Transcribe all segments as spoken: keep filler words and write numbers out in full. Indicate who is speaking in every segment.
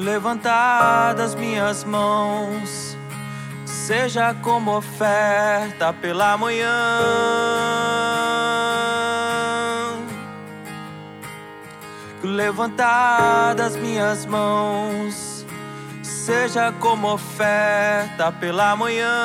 Speaker 1: levantar das minhas mãos seja como oferta pela manhã. Que o levantar das minhas mãos seja como oferta pela manhã.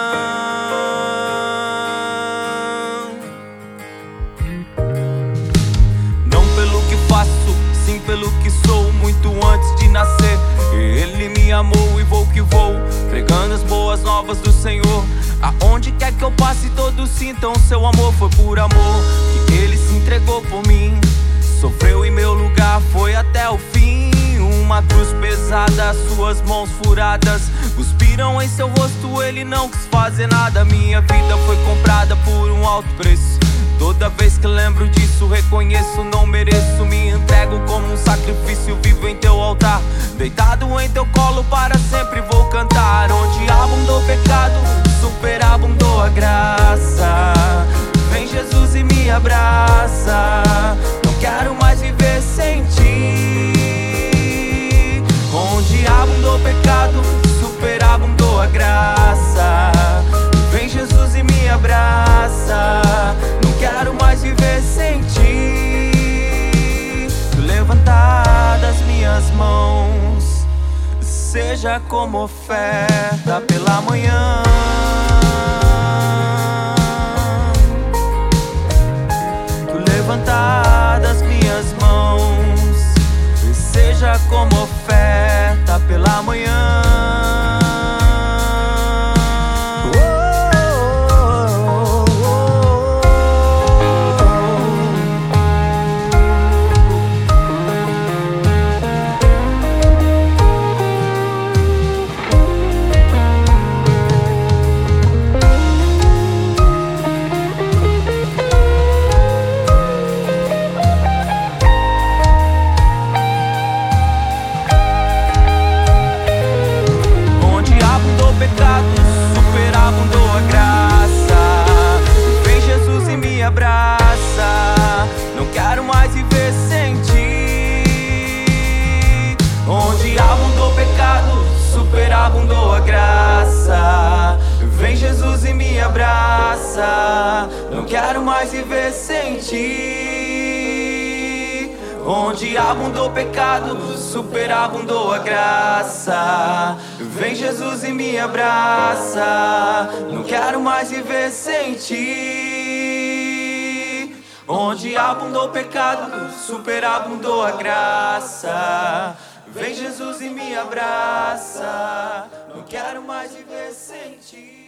Speaker 1: Não pelo que faço, sim pelo que sou. Muito antes de nascer, Ele me amou e vou que vou, pregando as boas novas do Senhor. Aonde quer que eu passe, todos sintam seu amor. Foi por amor que Ele se entregou por mim, sofreu em meu lugar, foi até o fim. Uma cruz pesada, suas mãos furadas cuspiram em seu rosto, Ele não quis fazer nada. Minha vida foi comprada por um alto preço. Toda vez que lembro disso, reconheço, não mereço. Me entrego como um sacrifício vivo em teu altar. Deitado em teu colo, para sempre vou cantar. Onde abundou o pecado, superabundou a graça. Vem Jesus e me abraça. Não quero mais viver sem ti. Onde abundou o pecado, superabundou a graça. Vem Jesus e me abraça. Não quero mais viver sem ti. Levantar das minhas mãos seja como oferta pela manhã. Levantar das minhas mãos seja como oferta pela manhã. Superabundou a graça. Vem Jesus e me abraça. Não quero mais viver sem ti. Onde abundou o pecado, superabundou a graça. Vem Jesus e me abraça. Não quero mais viver sem ti. Onde abundou o pecado, superabundou a graça. Vem Jesus e me abraça. Não quero mais viver sem ti. Onde abundou o pecado, superabundou a graça. Vem Jesus e me abraça. Não quero mais viver sem ti.